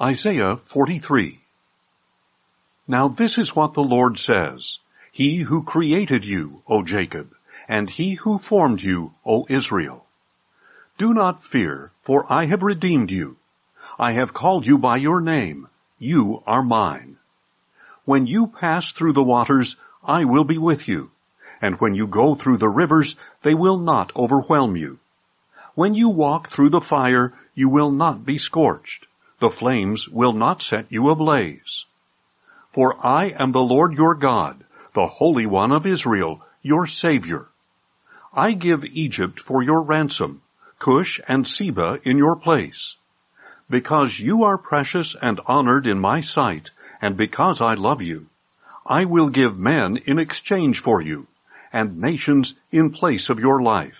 Isaiah 43. Now this is what the Lord says, He who created you, O Jacob, and He who formed you, O Israel. Do not fear, for I have redeemed you. I have called you by your name. You are mine. When you pass through the waters, I will be with you. And when you go through the rivers, they will not overwhelm you. When you walk through the fire, you will not be scorched. The flames will not set you ablaze. For I am the Lord your God, the Holy One of Israel, your Savior. I give Egypt for your ransom, Cush and Seba in your place. Because you are precious and honored in my sight, and because I love you, I will give men in exchange for you, and nations in place of your life.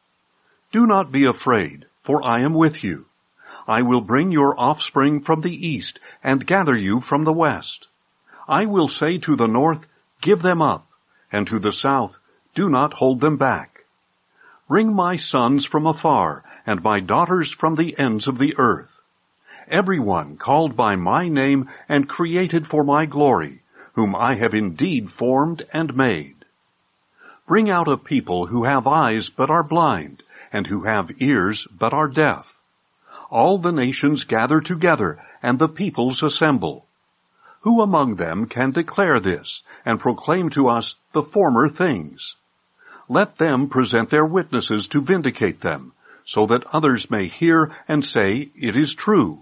Do not be afraid, for I am with you. I will bring your offspring from the east, and gather you from the west. I will say to the north, Give them up, and to the south, Do not hold them back. Bring my sons from afar, and my daughters from the ends of the earth. Everyone called by my name and created for my glory, whom I have indeed formed and made. Bring out a people who have eyes but are blind, and who have ears but are deaf. All the nations gather together, and the peoples assemble. Who among them can declare this, and proclaim to us the former things? Let them present their witnesses to vindicate them, so that others may hear and say, It is true.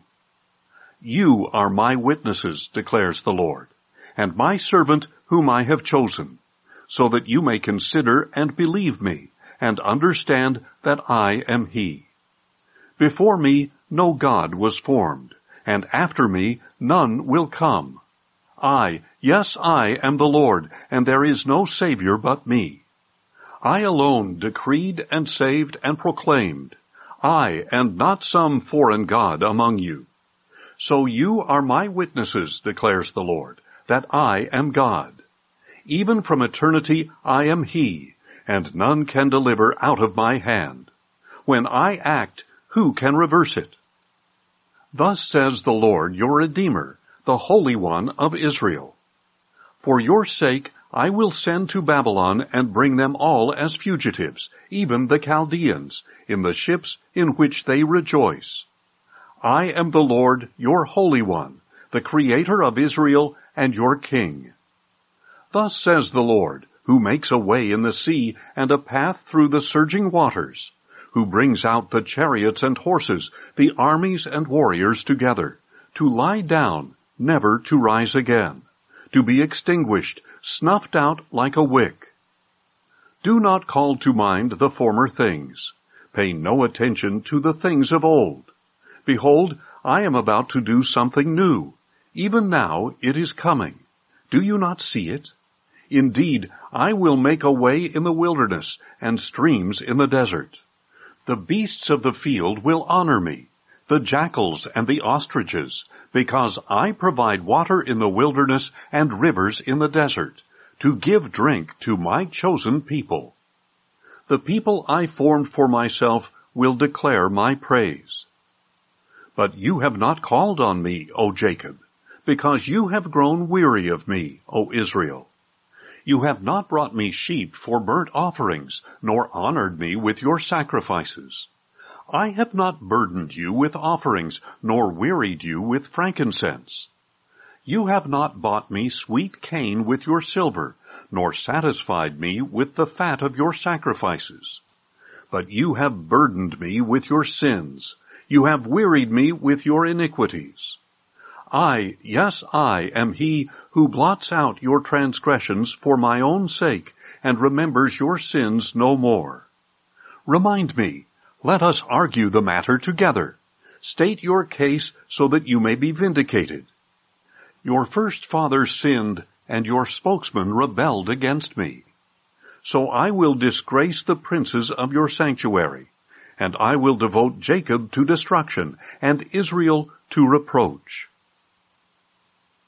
You are my witnesses, declares the Lord, and my servant whom I have chosen, so that you may consider and believe me, and understand that I am He. Before me no God was formed, and after me none will come. I, yes, I am the Lord, and there is no Savior but me. I alone decreed and saved and proclaimed, I, and not some foreign god among you. So you are my witnesses, declares the Lord, that I am God. Even from eternity I am He, and none can deliver out of my hand. When I act, who can reverse it? Thus says the Lord your Redeemer, the Holy One of Israel. For your sake I will send to Babylon and bring them all as fugitives, even the Chaldeans, in the ships in which they rejoice. I am the Lord, your Holy One, the Creator of Israel and your King. Thus says the Lord, who makes a way in the sea and a path through the surging waters, who brings out the chariots and horses, the armies and warriors together, to lie down, never to rise again, to be extinguished, snuffed out like a wick. Do not call to mind the former things. Pay no attention to the things of old. Behold, I am about to do something new. Even now it is coming. Do you not see it? Indeed, I will make a way in the wilderness and streams in the desert. The beasts of the field will honor me, the jackals and the ostriches, because I provide water in the wilderness and rivers in the desert, to give drink to my chosen people. The people I formed for myself will declare my praise. But you have not called on me, O Jacob, because you have grown weary of me, O Israel. You have not brought me sheep for burnt offerings, nor honored me with your sacrifices. I have not burdened you with offerings, nor wearied you with frankincense. You have not bought me sweet cane with your silver, nor satisfied me with the fat of your sacrifices. But you have burdened me with your sins. You have wearied me with your iniquities. I, yes, I am He who blots out your transgressions for my own sake, and remembers your sins no more. Remind me, let us argue the matter together. State your case so that you may be vindicated. Your first father sinned, and your spokesman rebelled against me. So I will disgrace the princes of your sanctuary, and I will devote Jacob to destruction, and Israel to reproach.